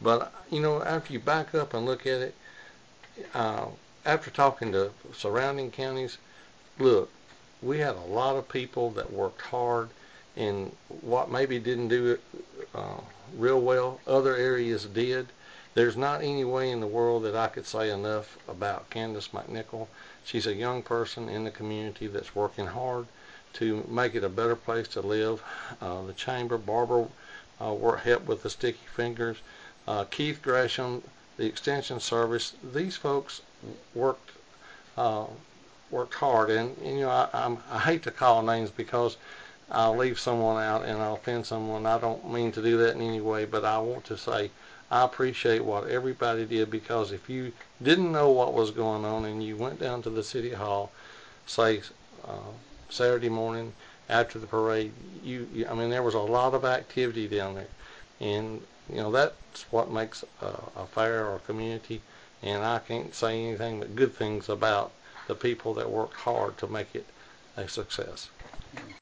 But, you know, after you back up and look at it, uh, after talking to surrounding counties, look, we had a lot of people that worked hard and what maybe didn't do it real well, other areas did. There's not any way in the world that I could say enough about Candace McNichol. She's a young person in the community that's working hard to make it a better place to live. The chamber, Barbara, helped with the sticky fingers. Keith Gresham, the extension service. These folks worked uh, worked hard, and you know I hate to call names because I'll leave someone out and I'll offend someone. I don't mean to do that in any way, but I want to say I appreciate what everybody did, because if you didn't know what was going on and you went down to the city hall, say uh, Saturday morning after the parade, I mean there was a lot of activity down there, and you know that's what makes a fair or community. And I can't say anything but good things about the people that worked hard to make it a success.